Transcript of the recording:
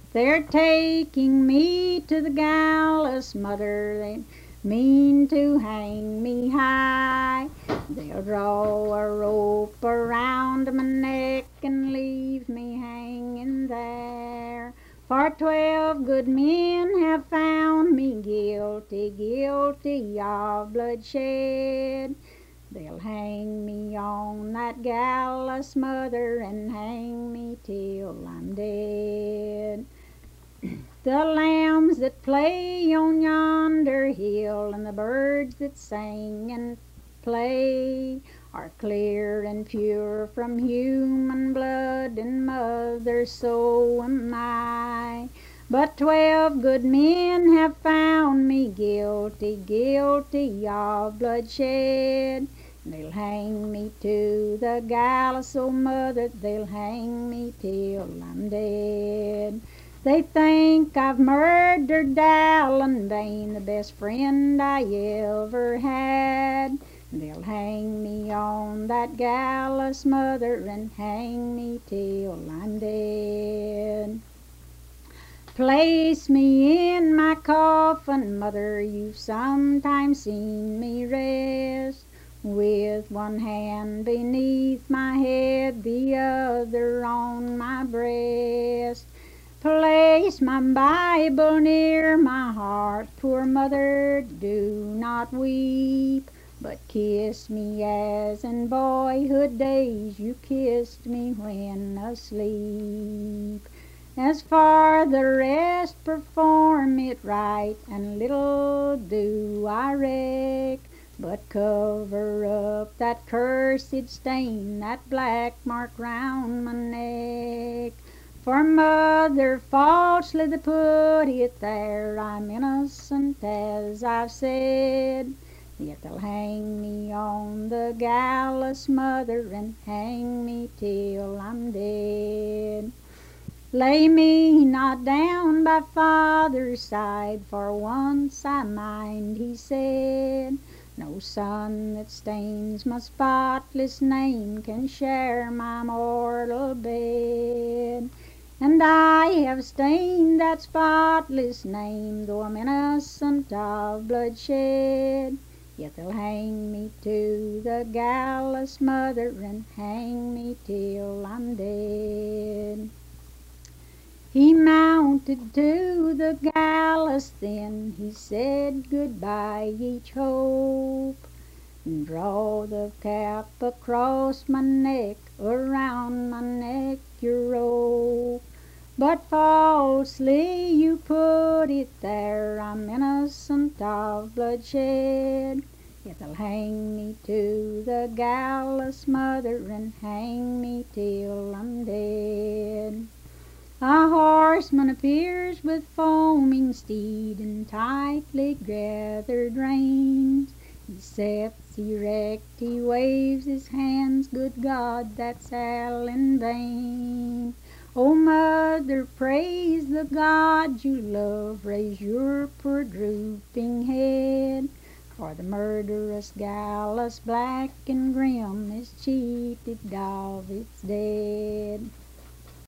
They're taking me to the gallows, mother. They mean to hang me high. They'll draw a rope around my neck and leave me hanging there. For 12 good men have found me guilty, guilty of bloodshed. They'll hang me on that gallows, mother, and hang me till I'm dead. The lambs that play on yonder hill and the birds that sing and play are clear and pure from human blood, and mother, so am I. But 12 good men have found me guilty, guilty of bloodshed. They'll hang me to the gallows, oh mother, they'll hang me till I'm dead. They think I've murdered Alan Bain, the best friend I ever had. They'll hang me on that gallows, mother, and hang me till I'm dead. Place me in my coffin, mother, you've sometimes seen me rest, with one hand beneath my head, the other on my breast. Place my Bible near my heart, poor mother, do not weep, but kiss me as in boyhood days you kissed me when asleep. As for the rest, perform it right, and little do I reck, but cover up that cursed stain, that black mark round my neck. For mother, falsely they put it there, I'm innocent as I've said, yet they'll hang me on the gallows, mother, and hang me till I'm dead. Lay me not down by father's side, for once I mind he said, no son that stains my spotless name can share my mortal bed. And I have stained that spotless name, though I'm innocent of bloodshed. Yet they'll hang me to the gallows, mother, and hang me till I'm dead. He mounted to the gallows then, he said goodbye each hope, and draw the cap across my neck, around my neck your rope. But falsely you put it there, I'm innocent of bloodshed, yet they'll hang me to the gallows, mother, and hang me till I'm dead. A horseman appears with foaming steed and tightly gathered reins. He sets erect, he waves his hands, good God, that's Alan Bain. Oh, mother, praise the God you love, raise your poor drooping head, for the murderous gallows, black and grim, is cheated of its dead.